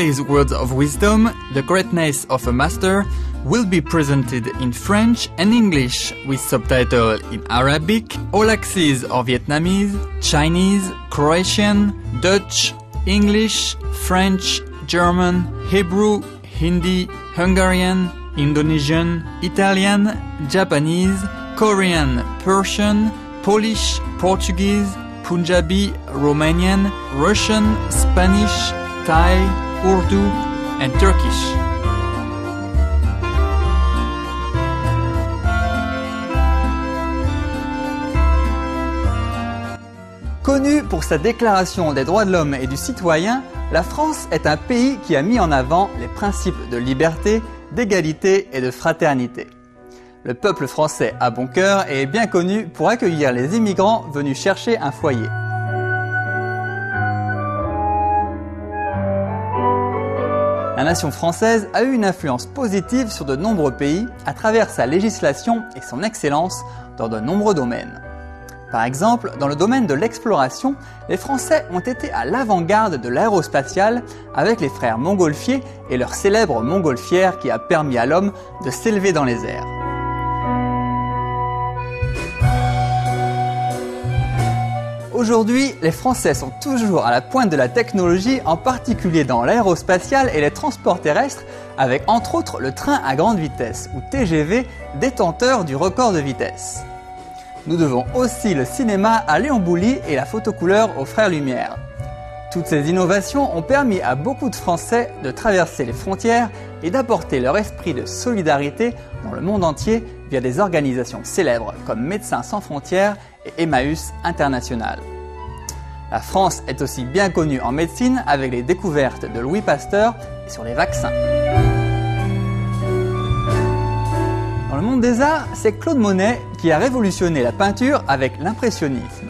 Today's words of wisdom, The Greatness of a Master, will be presented in French and English with subtitle in Arabic, all axes of Vietnamese, Chinese, Croatian, Dutch, English, French, German, Hebrew, Hindi, Hungarian, Indonesian, Italian, Japanese, Korean, Persian, Polish, Portuguese, Punjabi, Romanian, Russian, Spanish, Thai, Urdu, and Turkish. Connue pour sa déclaration des droits de l'homme et du citoyen, la France est un pays qui a mis en avant les principes de liberté, d'égalité et de fraternité. Le peuple français a bon cœur et est bien connu pour accueillir les immigrants venus chercher un foyer. La nation française a eu une influence positive sur de nombreux pays à travers sa législation et son excellence dans de nombreux domaines. Par exemple, dans le domaine de l'exploration, les Français ont été à l'avant-garde de l'aérospatiale avec les frères Montgolfier et leur célèbre montgolfière qui a permis à l'homme de s'élever dans les airs. Aujourd'hui, les Français sont toujours à la pointe de la technologie, en particulier dans l'aérospatiale et les transports terrestres, avec entre autres le train à grande vitesse, ou TGV, détenteur du record de vitesse. Nous devons aussi le cinéma à Léon Bouly et la photocouleur aux frères Lumière. Toutes ces innovations ont permis à beaucoup de Français de traverser les frontières et d'apporter leur esprit de solidarité dans le monde entier via des organisations célèbres comme Médecins sans frontières et Emmaüs International. La France est aussi bien connue en médecine avec les découvertes de Louis Pasteur et sur les vaccins. Dans le monde des arts, c'est Claude Monet qui a révolutionné la peinture avec l'impressionnisme.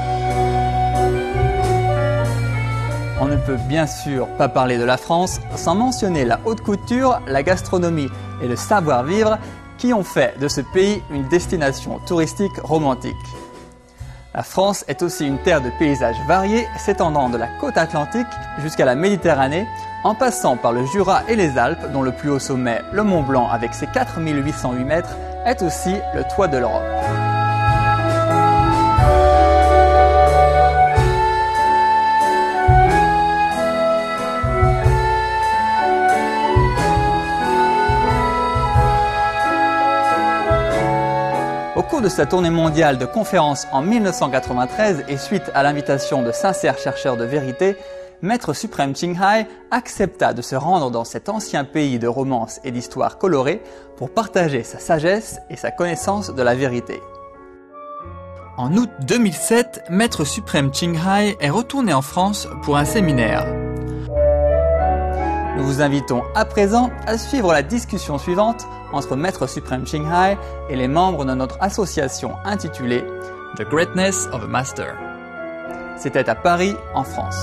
On ne peut bien sûr pas parler de la France sans mentionner la haute couture, la gastronomie et le savoir-vivre qui ont fait de ce pays une destination touristique romantique. La France est aussi une terre de paysages variés s'étendant de la côte atlantique jusqu'à la Méditerranée, en passant par le Jura et les Alpes, dont le plus haut sommet, le Mont Blanc avec ses 4808 mètres, est aussi le toit de l'Europe. Au cours de sa tournée mondiale de conférences en 1993 et suite à l'invitation de sincères chercheurs de vérité, Maître suprême Ching Hai accepta de se rendre dans cet ancien pays de romance et d'histoire colorée pour partager sa sagesse et sa connaissance de la vérité. En août 2007, Maître suprême Ching Hai est retourné en France pour un séminaire. Nous vous invitons à présent à suivre la discussion suivante entre Maître suprême Ching Hai et les membres de notre association intitulée The Greatness of a Master. C'était à Paris, en France.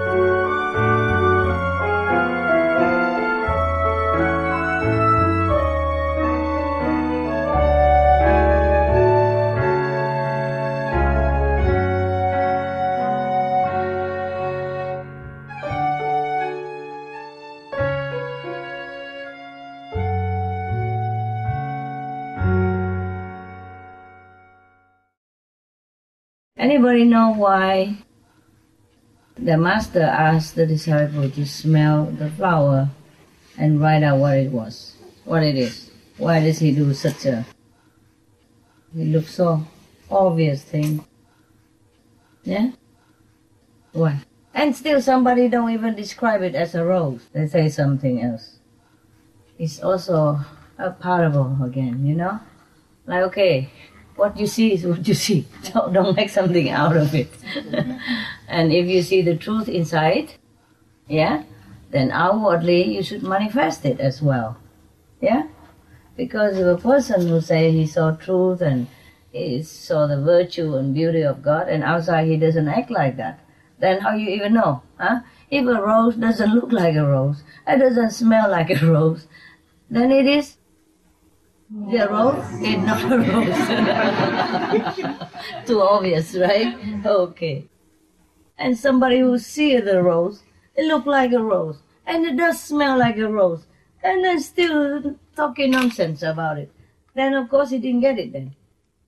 Anybody know why the master asked the disciple to smell the flower and write out what it was, what it is? Why does he do such a, it looks so obvious thing? Yeah? Why? And still somebody don't even describe it as a rose. They say something else. It's also a parable again, you know? Like, okay, what you see is what you see. Don't make something out of it. And if you see the truth inside, yeah, then outwardly you should manifest it as well. Yeah? Because if a person who say he saw truth and he saw the virtue and beauty of God and outside he doesn't act like that, then how you even know? Huh? If a rose doesn't look like a rose, it doesn't smell like a rose, then it is the rose is not a rose. Too obvious, right? Okay. And somebody who sees the rose, it look like a rose. and it does smell like a rose, and then still talking nonsense about it. Then of course he didn't get it then.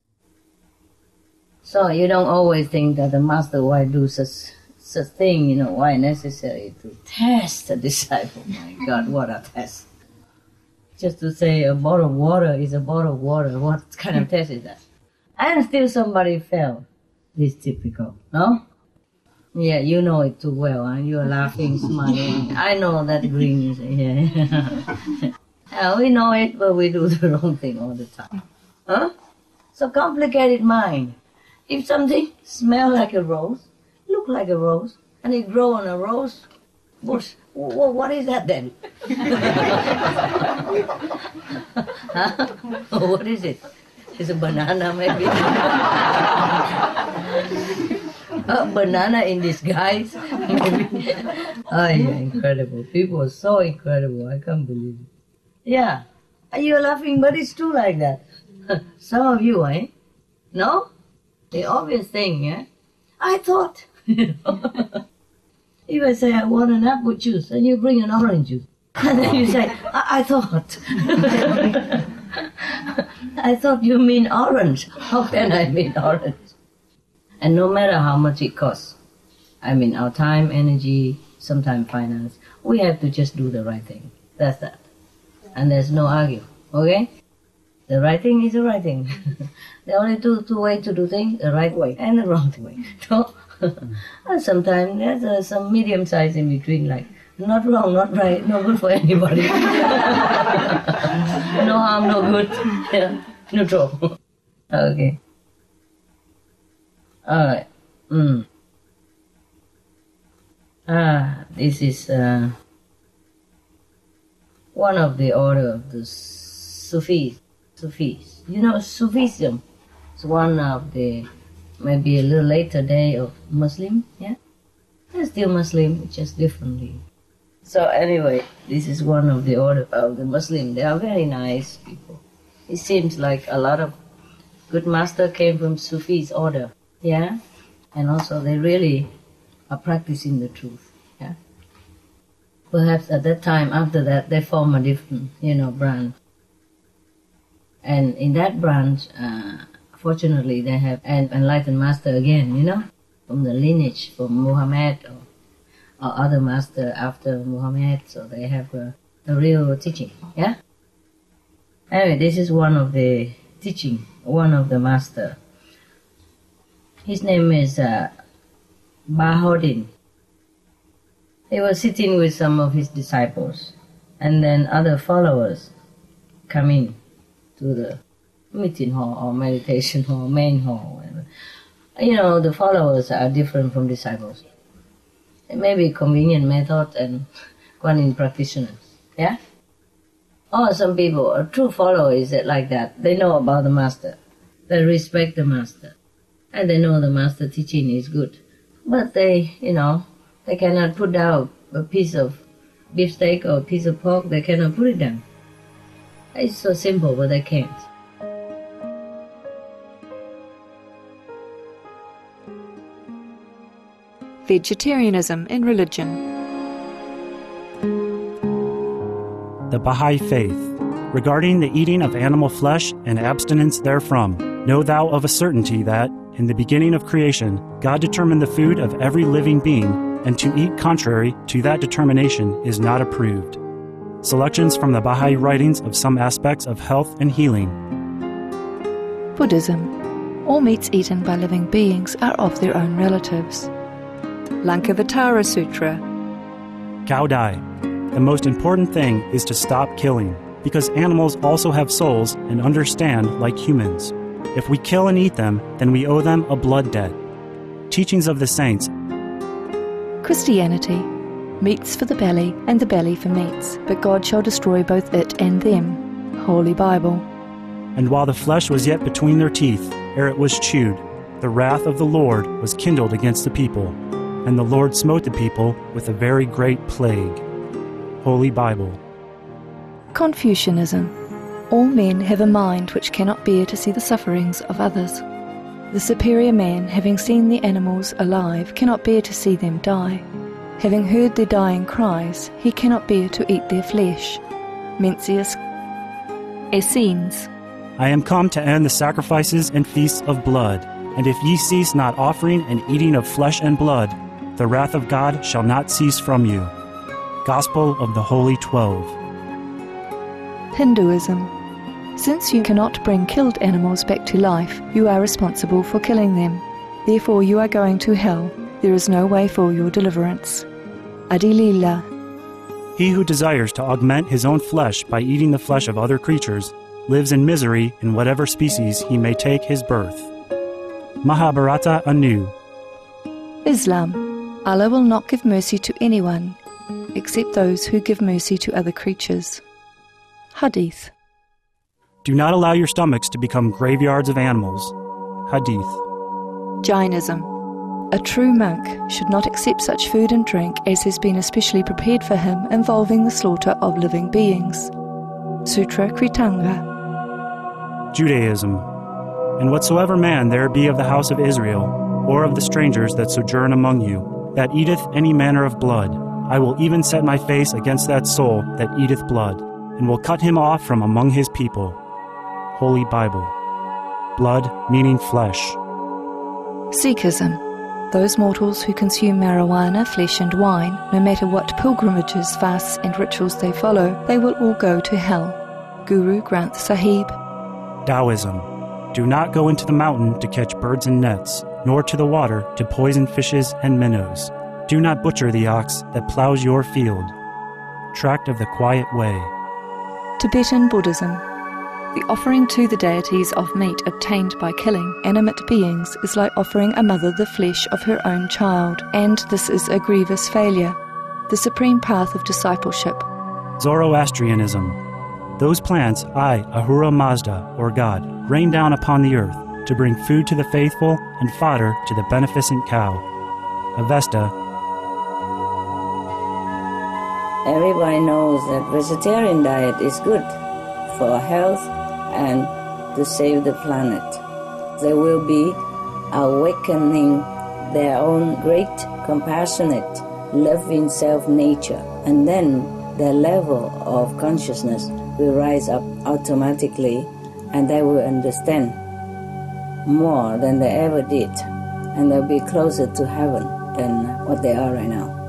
So you don't always think that the master why do such thing, why necessary to test the disciple. My God, what a test. Just to say a bottle of water is a bottle of water, what kind of test is that? And still somebody fell. This is typical, no? Yeah, you know it too well, and you're laughing, smiling. I know that green is, yeah. We know it, but we do the wrong thing all the time. Huh? So complicated mind. If something smells like a rose, look like a rose, and it grow on a rose bush, what is that then? Huh? What is it? It's a banana maybe? A banana in disguise maybe? Oh yeah, incredible. People are so incredible, I can't believe it. Yeah, you're laughing, but it's true like that. Some of you, No? The obvious thing, yeah? I thought, If I say I want an apple juice, and you bring an orange juice, and then you say, I thought. I thought you mean orange. How can I mean orange? And no matter how much it costs, our time, energy, sometimes finance, we have to just do the right thing. That's that. And there's no argue, okay? The right thing is the right thing. There are only two ways to do things, the right way and the wrong way. So, and sometimes there's some medium size in between, like not wrong, not right, no good for anybody. No harm, no good. Yeah, neutral. Okay. Alright. This is one of the order of the Sufis. Sufism is one of the, maybe a little later day of Muslim, yeah? They're still Muslim, just differently. So anyway, this is one of the order of the Muslim. They are very nice people. It seems like a lot of good master came from Sufis order, yeah? And also they really are practicing the truth, yeah? Perhaps at that time, after that, they form a different, branch. And in that branch, fortunately, they have an enlightened master again, from the lineage, from Muhammad or other master after Muhammad, so they have a real teaching, yeah? Anyway, this is one of the teaching, one of the master. His name is Bahaudin. He was sitting with some of his disciples, and then other followers come in to the meeting hall or meditation hall, main hall, whatever. The followers are different from disciples. It may be convenient method and Guanyin practitioners, yeah? Or some people, a true follower is like that. They know about the master. They respect the master. And they know the master teaching is good. But they cannot put down a piece of beefsteak or a piece of pork. They cannot put it down. It's so simple, but they can't. Vegetarianism in religion. The Baha'i Faith. Regarding the eating of animal flesh and abstinence therefrom, know thou of a certainty that, in the beginning of creation, God determined the food of every living being, and to eat contrary to that determination is not approved. Selections from the Baha'i writings of some aspects of health and healing. Buddhism. All meats eaten by living beings are of their own relatives. Lankavatara Sutra. Cao Dai. The most important thing is to stop killing, because animals also have souls and understand like humans. If we kill and eat them, then we owe them a blood debt. Teachings of the Saints. Christianity. Meats for the belly, and the belly for meats, but God shall destroy both it and them. Holy Bible. And while the flesh was yet between their teeth, ere it was chewed, the wrath of the Lord was kindled against the people, and the Lord smote the people with a very great plague. Holy Bible. Confucianism. All men have a mind which cannot bear to see the sufferings of others. The superior man, having seen the animals alive, cannot bear to see them die. Having heard their dying cries, he cannot bear to eat their flesh. Mencius, Essenes. I am come to end the sacrifices and feasts of blood, and if ye cease not offering and eating of flesh and blood, the wrath of God shall not cease from you. Gospel of the Holy 12. Hinduism. Since you cannot bring killed animals back to life, you are responsible for killing them. Therefore you are going to hell. There is no way for your deliverance. Adilila. He who desires to augment his own flesh by eating the flesh of other creatures lives in misery in whatever species he may take his birth. Mahabharata anew. Islam. Allah will not give mercy to anyone except those who give mercy to other creatures. Hadith. Do not allow your stomachs to become graveyards of animals. Hadith. Jainism. A true monk should not accept such food and drink as has been especially prepared for him involving the slaughter of living beings. Sutra Kritanga. Judaism. And whatsoever man there be of the house of Israel, or of the strangers that sojourn among you, that eateth any manner of blood, I will even set my face against that soul that eateth blood, and will cut him off from among his people. Holy Bible. Blood meaning flesh. Sikhism. Those mortals who consume marijuana, flesh and wine, no matter what pilgrimages, fasts and rituals they follow, they will all go to hell. Guru Granth Sahib. Taoism. Do not go into the mountain to catch birds and nets, nor to the water to poison fishes and minnows. Do not butcher the ox that plows your field. Tract of the Quiet Way. Tibetan Buddhism. The offering to the deities of meat obtained by killing animate beings is like offering a mother the flesh of her own child, and this is a grievous failure. The supreme path of discipleship. Zoroastrianism. Those plants I, Ahura Mazda, or God, rain down upon the earth to bring food to the faithful and fodder to the beneficent cow. Avesta. Everybody knows that vegetarian diet is good for health and to save the planet. They will be awakening their own great, compassionate, loving self-nature, and then their level of consciousness will rise up automatically, and they will understand more than they ever did, and they'll be closer to heaven than what they are right now.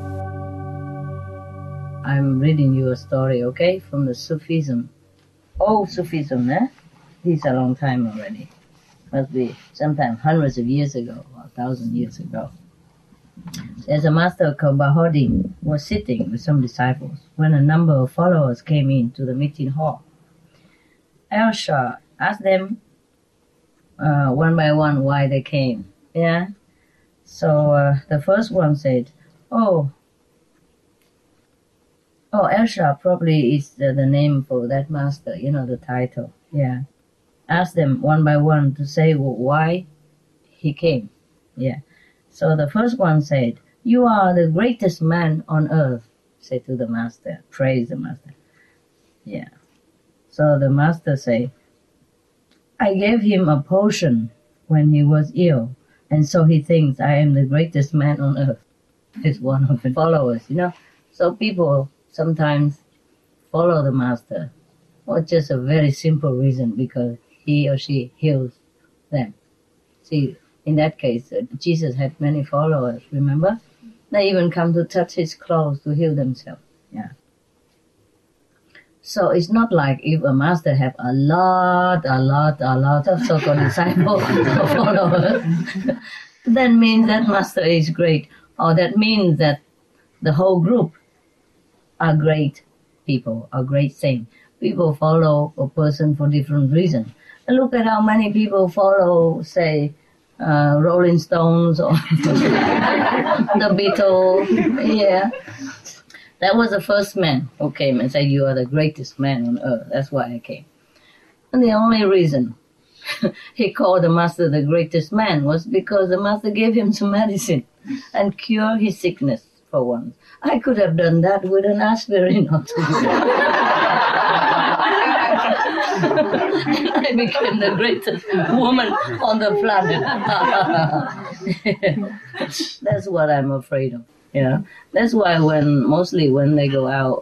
I'm reading you a story, okay, from the Sufism. Old Sufism, eh? This is a long time already. Must be sometime hundreds of years ago, or 1,000 years ago. There's a master called Bahodin was sitting with some disciples when a number of followers came into the meeting hall. Al-Shah asked them one by one why they came. Yeah. So the first one said, Oh, El-Shah probably is the name for that master, the title. Yeah. Asked them one by one to say why he came. Yeah. So the first one said, You are the greatest man on earth, said to the master, praise the master. Yeah. So the master said, I gave him a potion when he was ill, and so he thinks I am the greatest man on earth. It's one of the followers, So people sometimes follow the master for just a very simple reason, because he or she heals them. See, in that case, Jesus had many followers, remember? They even come to touch his clothes to heal themselves. Yeah. So it's not like if a master have a lot of so-called disciples or followers, that means that master is great, or that means that the whole group are great people, are great saints. People follow a person for different reasons. And look at how many people follow, say, Rolling Stones or the Beatles. Yeah. That was the first man who came and said, You are the greatest man on earth. That's why I came. And the only reason he called the master the greatest man was because the master gave him some medicine and cured his sickness for once. I could have done that with an aspirin or two. I became the greatest woman on the planet. That's what I'm afraid of. Yeah, that's why mostly when they go out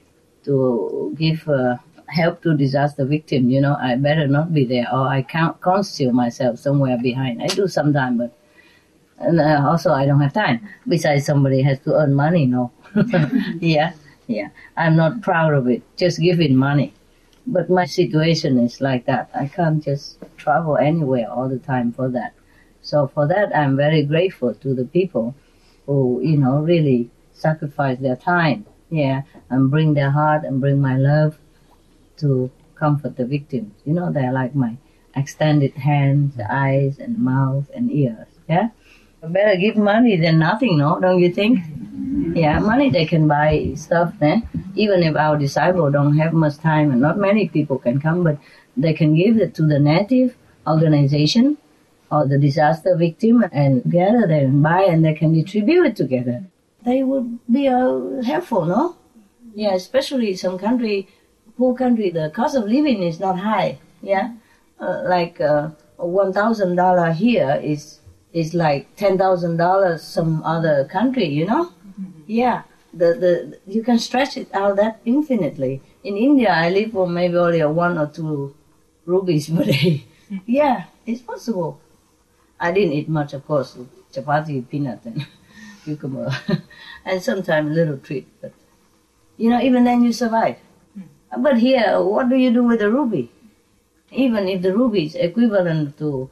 to give help to disaster victim, I better not be there, or I can't conceal myself somewhere behind. I do sometimes, but and also I don't have time. Besides, somebody has to earn money, no? Yeah. I'm not proud of it, just giving money. But my situation is like that. I can't just travel anywhere all the time for that. So for that, I'm very grateful to the people who, really sacrifice their time, and bring their heart and bring my love to comfort the victims. They're like my extended hands, eyes, and mouth and ears, yeah? Better give money than nothing, no? Don't you think? Yeah, money they can buy stuff, even if our disciples don't have much time and not many people can come, but they can give it to the native organization or the disaster victim and together they can buy and they can distribute it together. They would be helpful, no? Yeah, especially some country, poor country, the cost of living is not high, yeah? Like $1,000 here is like $10,000 some other country, Yeah, you can stretch it out that infinitely. In India, I live for maybe only 1 or 2 rupees per day. Yeah, it's possible. I didn't eat much, of course, chapati, peanut, and cucumber, and sometimes a little treat. But even then you survive. But here, what do you do with a rupee? Even if the rupee is equivalent to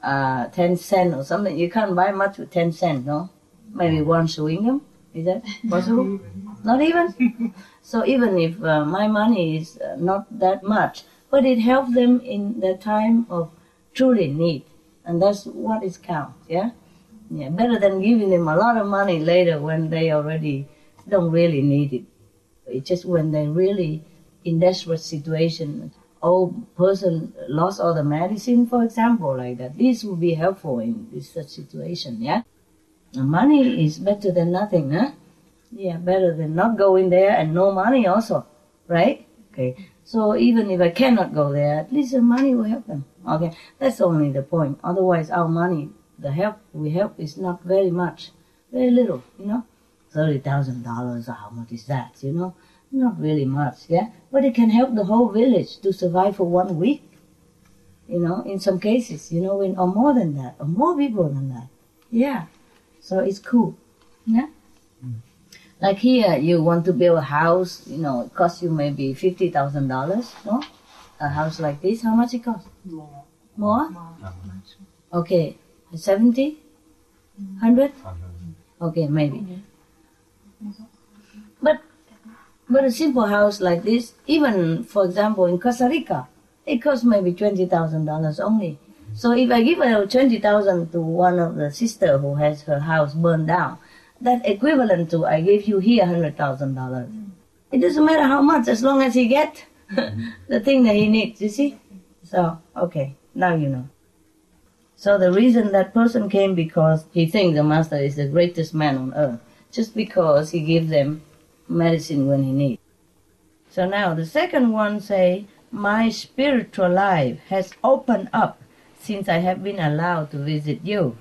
10 cents or something, you can't buy much with 10 cents, no? Maybe one chewing gum. Is that possible? Not even? So even if my money is not that much, but it helps them in the time of truly need. And that's what it counts, yeah? Yeah, better than giving them a lot of money later when they already don't really need it. It's just when they're really in desperate situation, old person lost all the medicine, for example, like that. This would be helpful in this such situation, yeah? Money is better than nothing, huh? Yeah, better than not going there and no money also, right? Okay, so even if I cannot go there, at least the money will help them. Okay, that's only the point. Otherwise, our money, the help we help is not very much, very little, $30,000, how much is that, Not really much, yeah? But it can help the whole village to survive for 1 week, in some cases, or more than that, or more people than that. Yeah. So it's cool, yeah? Like here, you want to build a house, it costs you maybe $50,000, no? A house like this, how much it costs? More. More? Okay, 70? 100? Okay, maybe. But a simple house like this, even, for example, in Costa Rica, it costs maybe $20,000 only. So if I give $20,000 to one of the sister who has her house burned down, that equivalent to I give you here $100,000. It doesn't matter how much, as long as he get the thing that he needs, you see? So, okay, now you know. So the reason that person came because he thinks the master is the greatest man on earth, just because he gives them medicine when he needs. So now the second one say, my spiritual life has opened up since I have been allowed to visit you.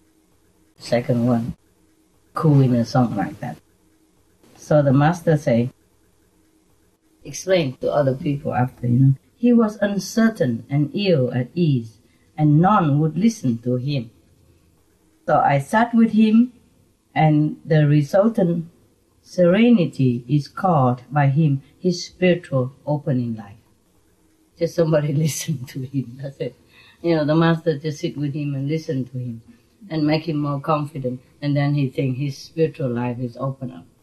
Second one, cool in a song like that. So the master say, explain to other people after, he was uncertain and ill at ease, and none would listen to him. So I sat with him, and the resultant serenity is called by him his spiritual opening life. Just somebody listen to him, that's it. The master just sit with him and listen to him and make him more confident, and then he think his spiritual life is open up.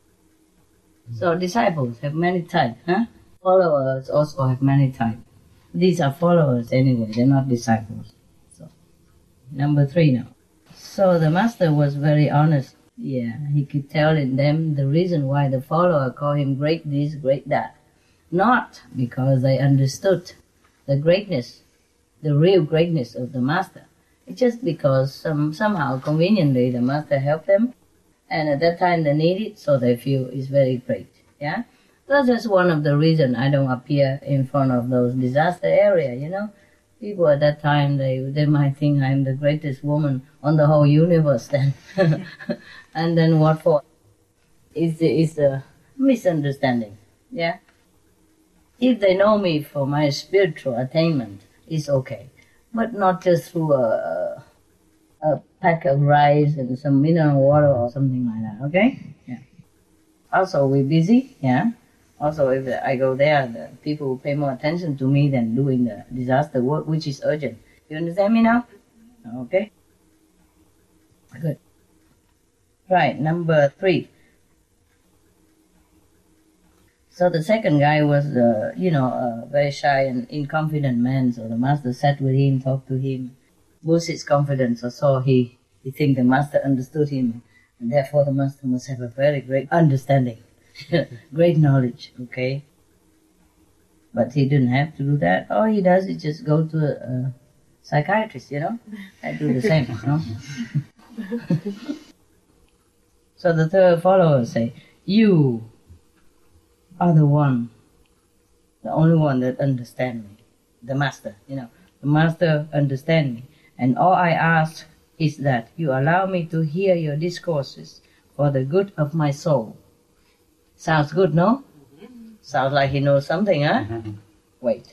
So disciples have many types, huh? Followers also have many types. These are followers anyway, they're not disciples. So, number 3 now. So the master was very honest. Yeah, he could tell in them the reason why the follower call him great this, great that. Not because they understood the greatness, the real greatness of the master. It's just because somehow conveniently the master helped them, and at that time they need it, so they feel it's very great. Yeah, that's just one of the reasons I don't appear in front of those disaster area. People at that time they might think I'm the greatest woman on the whole universe then, and then what for? is a misunderstanding. Yeah. If they know me for my spiritual attainment, it's okay, but not just through a pack of rice and some mineral water or something like that. Okay. Yeah. Also, we're busy. Yeah. Also, if I go there, the people will pay more attention to me than doing the disaster work, which is urgent. You understand me now? Okay. Good. Right, number 3. So the second guy was, a very shy and inconfident man. So the master sat with him, talked to him, boosted his confidence. So he think the master understood him, and therefore the master must have a very great understanding, great knowledge. Okay. But he didn't have to do that. All he does is just go to a psychiatrist, and do the same. So the third follower say, you are the only one that understands me. The master, the master understands me. And all I ask is that you allow me to hear your discourses for the good of my soul. Sounds good, no? Sounds like he knows something, huh? Wait.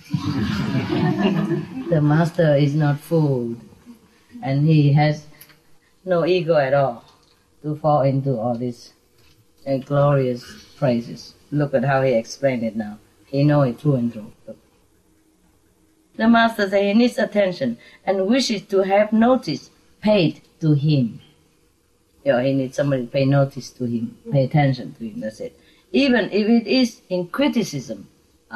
The master is not fooled, and he has no ego at all to fall into all these glorious phrases. Look at how he explained it now. He knows it through and through. Look. The master says he needs attention and wishes to have notice paid to him. He needs somebody to pay notice to him, pay attention to him, that's it. Even if it is in criticism.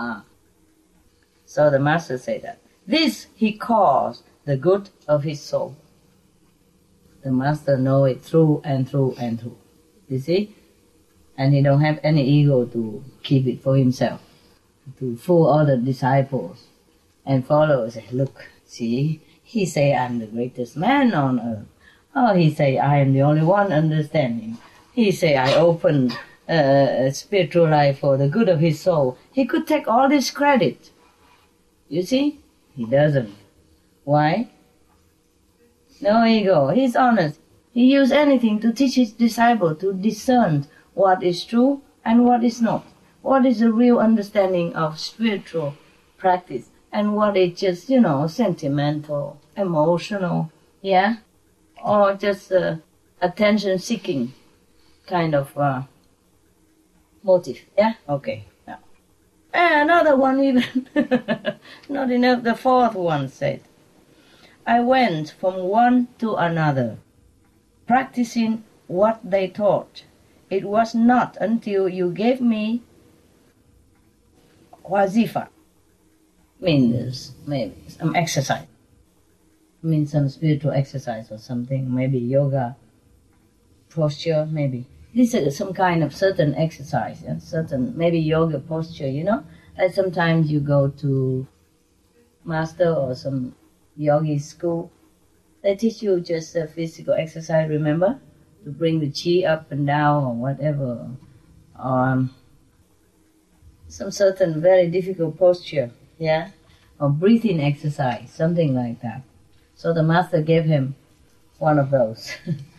So the master said that. This he calls the good of his soul. The master knows it through and through and through. You see? And he don't have any ego to keep it for himself, to fool all the disciples and followers. Say, look, see, he say I'm the greatest man on earth. Oh, he say I am the only one understanding. He say I opened a spiritual life for the good of his soul. He could take all this credit. You see? He doesn't. Why? No ego. He's honest. He used anything to teach his disciple to discern what is true and what is not. What is the real understanding of spiritual practice and what is just, sentimental, emotional, yeah? Or just attention-seeking kind of motive, yeah? Okay. Now. And another one even, not enough, the fourth one said, I went from one to another, practicing what they taught. It was not until you gave me wazifa, means maybe some exercise, means some spiritual exercise or something, maybe yoga, posture, maybe. This is some kind of certain exercise, yeah? Certain, maybe yoga posture, Like sometimes you go to master or some yogi school, they teach you just a physical exercise, remember? To bring the chi up and down or whatever. Some certain very difficult posture, yeah? Or breathing exercise, something like that. So the master gave him one of those.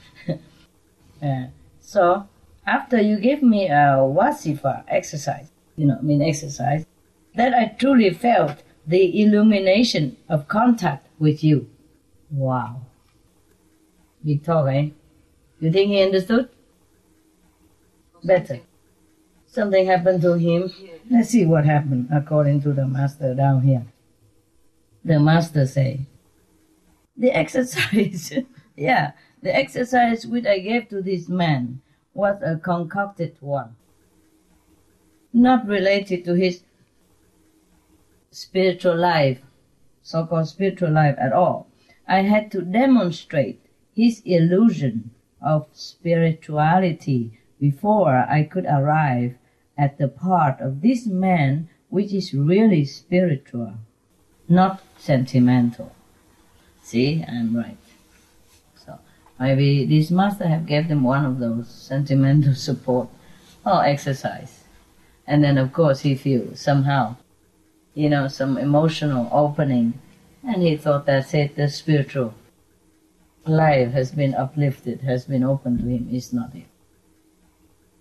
So after you gave me a wasifa exercise, exercise, that I truly felt the illumination of contact with you. Wow. Big talk, eh? You think he understood? Better. Something happened to him. Let's see what happened according to the master down here. The master say, the exercise, the exercise which I gave to this man was a concocted one, not related to his spiritual life, so-called spiritual life at all. I had to demonstrate his illusion of spirituality before I could arrive at the part of this man which is really spiritual, not sentimental. See, I'm right. So maybe this master have given them one of those sentimental support or exercise. And then of course he feels somehow, some emotional opening, and he thought that's it, the spiritual life has been uplifted, has been opened to him. It's not it.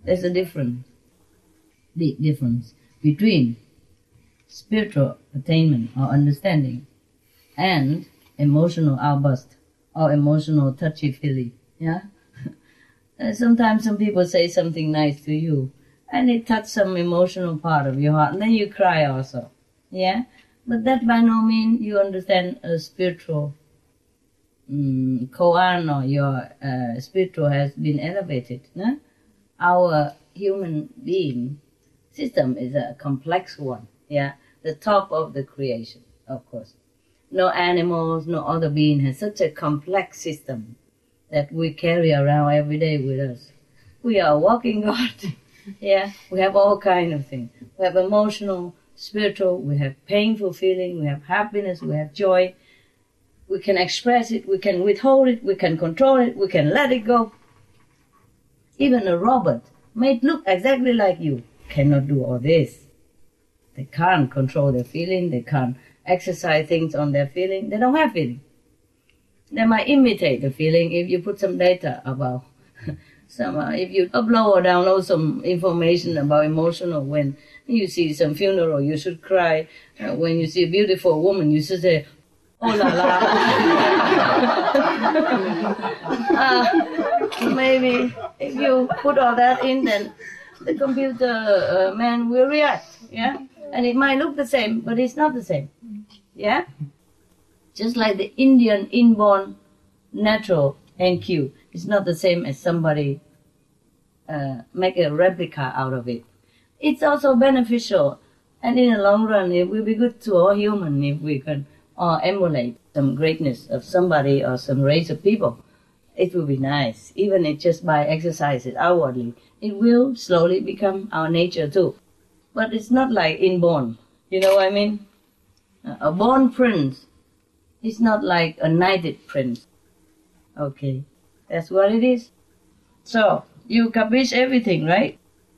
There's a big difference between spiritual attainment or understanding and emotional outburst or emotional touchy-feely. Yeah. Sometimes some people say something nice to you, and it touches some emotional part of your heart, and then you cry also. Yeah. But that by no means you understand a spiritual koan, or your spiritual has been elevated. No? Our human being system is a complex one. Yeah, the top of the creation, of course. No animals, no other being has such a complex system that we carry around every day with us. We are walking God. Yeah, we have all kinds of things. We have emotional, spiritual, we have painful feeling, we have happiness, we have joy. We can express it, we can withhold it, we can control it, we can let it go. Even a robot may look exactly like you, cannot do all this. They can't control their feeling, they can't exercise things on their feeling, they don't have feeling. They might imitate the feeling if you put some data about if you upload or download some information about emotional. When you see some funeral, you should cry. When you see a beautiful woman, you should say, oh la la. Maybe if you put all that in, then the computer man will react. Yeah, and it might look the same, but it's not the same. Yeah, just like the Indian inborn natural NQ, it's not the same as somebody make a replica out of it. It's also beneficial, and in the long run, it will be good to all human if we can emulate some greatness of somebody or some race of people. It will be nice, even if just by exercising outwardly. It will slowly become our nature too. But it's not like inborn. You know what I mean? A born prince is not like a knighted prince. Okay, that's what it is. So, you capish everything, right?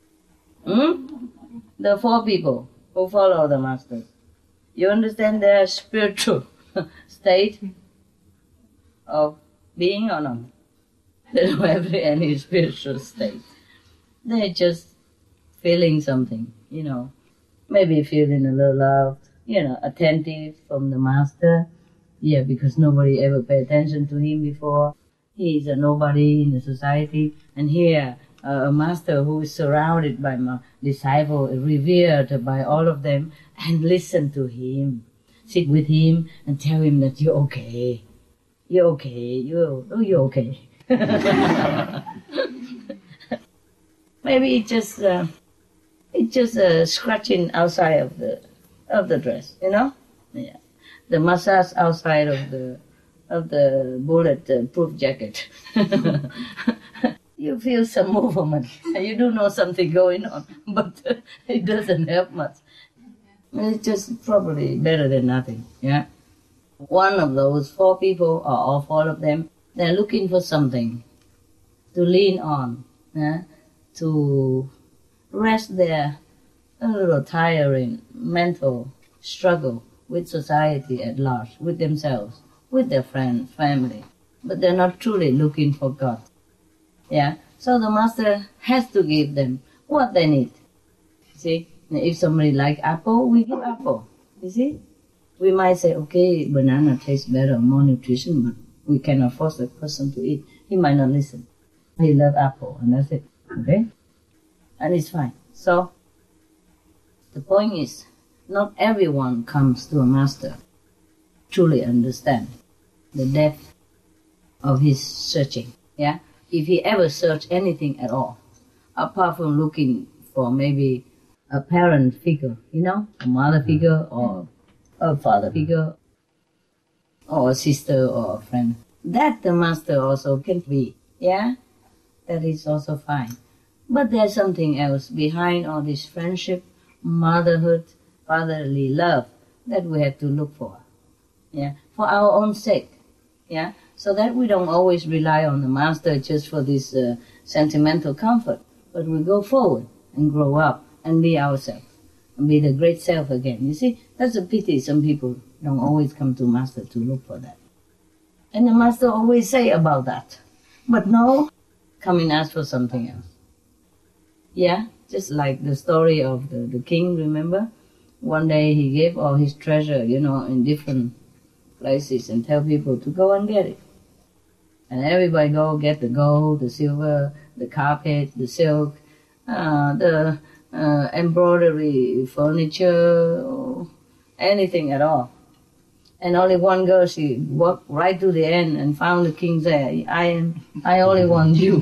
The 4 people who follow the masters. You understand their spiritual state of being or not? They don't have any spiritual state. They're just feeling something, Maybe feeling a little loved, attentive from the master. Yeah, because nobody ever paid attention to him before. He is a nobody in the society. And here, a master who is surrounded by my disciples, revered by all of them, and listen to him. Sit with him and tell him that you're okay. You're okay. You're okay. Maybe it's just scratching outside of the dress, Yeah. The massage outside of the bullet-proof jacket. You feel some movement. You do know something going on, but it doesn't help much. It's just probably better than nothing. Yeah. One of those 4 people, or all 4 of them, they're looking for something to lean on, to rest their a little tiring mental struggle with society at large, with themselves, with their friends, family. But they're not truly looking for God. Yeah? So the master has to give them what they need. See? If somebody likes apple, we give apple. You see? We might say, okay, banana tastes better, more nutrition, but we cannot force the person to eat. He might not listen. He loves apple, and that's it. Okay? And it's fine. So, the point is, not everyone comes to a master truly understand the depth of his searching. Yeah? If he ever searched anything at all, apart from looking for maybe a parent figure, a mother figure or a father figure or a sister or a friend, that the master also can be. Yeah? That is also fine. But there's something else behind all this friendship, motherhood, fatherly love that we have to look for. Yeah, for our own sake. Yeah, so that we don't always rely on the master just for this sentimental comfort, but we go forward and grow up and be ourselves and be the great self again. You see, that's a pity. Some people don't always come to master to look for that, and the master always say about that. But no, come and ask for something else. Yeah, just like the story of the king, remember? One day he gave all his treasure, in different places and tell people to go and get it. And everybody go get the gold, the silver, the carpet, the silk, the embroidery, furniture, or anything at all. And only one girl, she walked right to the end and found the king there. I only want you.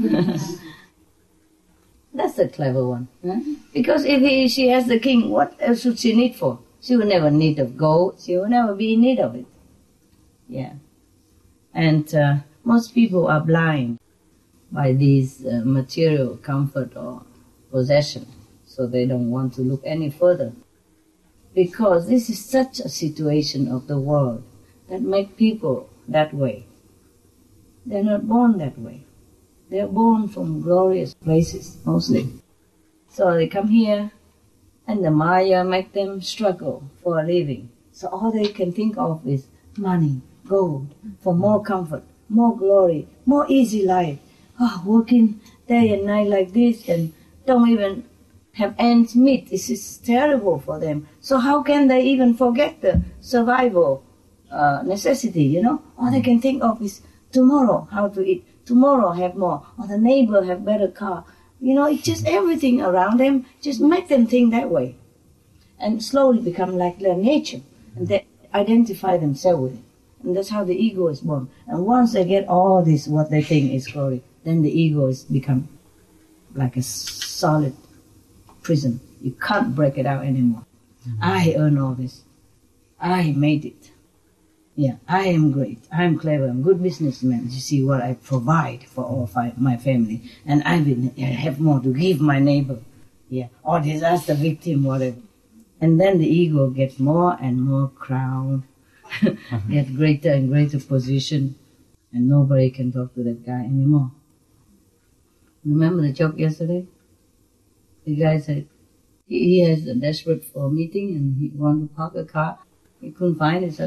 That's a clever one. Huh? Because if she has the king, what else should she need for? She will never need of gold. She will never be in need of it. Yeah. And most people are blind by these material comfort or possession. So they don't want to look any further. Because this is such a situation of the world that make people that way. They're not born that way. They're born from glorious places, mostly. So they come here, and the Maya make them struggle for a living. So all they can think of is money, gold, for more comfort, more glory, more easy life. Working day and night like this and don't even have ends meet. This is terrible for them. So how can they even forget the survival necessity, All they can think of is tomorrow, how to eat. Tomorrow have more, or the neighbor have better car. It's just everything around them, just make them think that way. And slowly become like their nature, and they identify themselves with it. And that's how the ego is born. And once they get all this, what they think is glory, then the ego is become like a solid prison. You can't break it out anymore. Mm-hmm. I earn all this. I made it. Yeah, I am great. I am clever. I'm a good businessman. You see what I provide for all my family. And I have more to give my neighbor. Yeah, or disaster victim, whatever. And then the ego gets more and more crown, gets greater and greater position, and nobody can talk to that guy anymore. Remember the joke yesterday? The guy said he has a desperate for a meeting and he wanted to park a car. He couldn't find it, so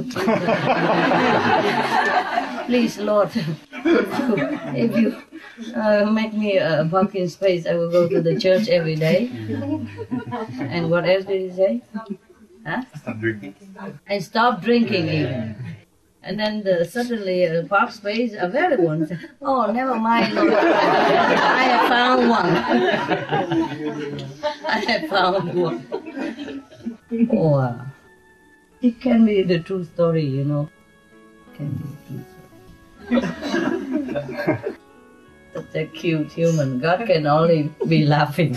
please, Lord, if you make me a parking space, I will go to the church every day. And what else did he say? Huh? Stop drinking. And stop drinking even. And then suddenly a park space available. And said, oh, never mind, Lord. I have found one. I have found one. Oh, it can be the true story, It can be the true story. Such a cute human. God can only be laughing.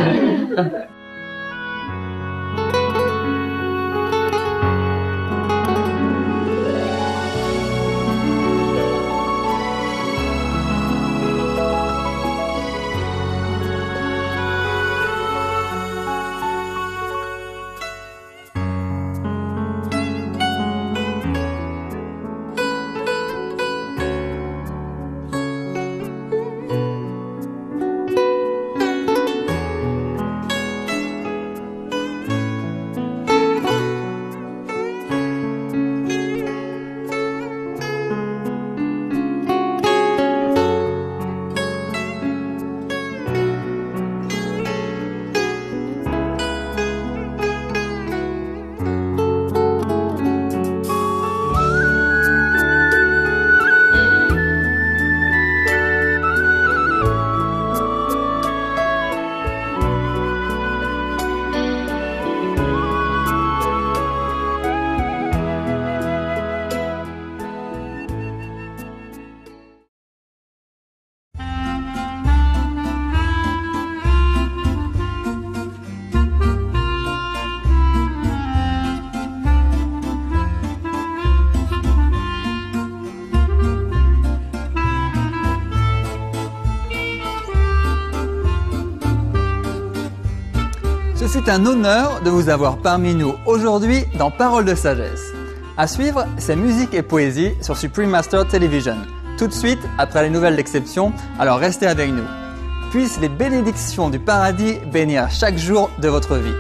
C'est un honneur de vous avoir parmi nous aujourd'hui dans Paroles de Sagesse. À suivre, c'est musique et poésie sur Supreme Master Television. Tout de suite, après les nouvelles d'exception, alors restez avec nous. Puissent les bénédictions du paradis bénir chaque jour de votre vie.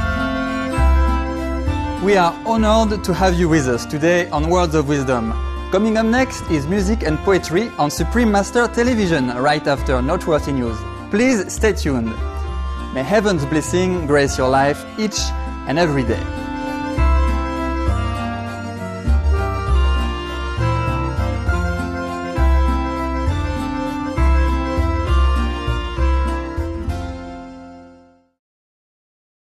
We are honored to have you with us today on Words of Wisdom. Coming up next is music and poetry on Supreme Master Television right after Noteworthy News. Please stay tuned. May heaven's blessing grace your life each and every day.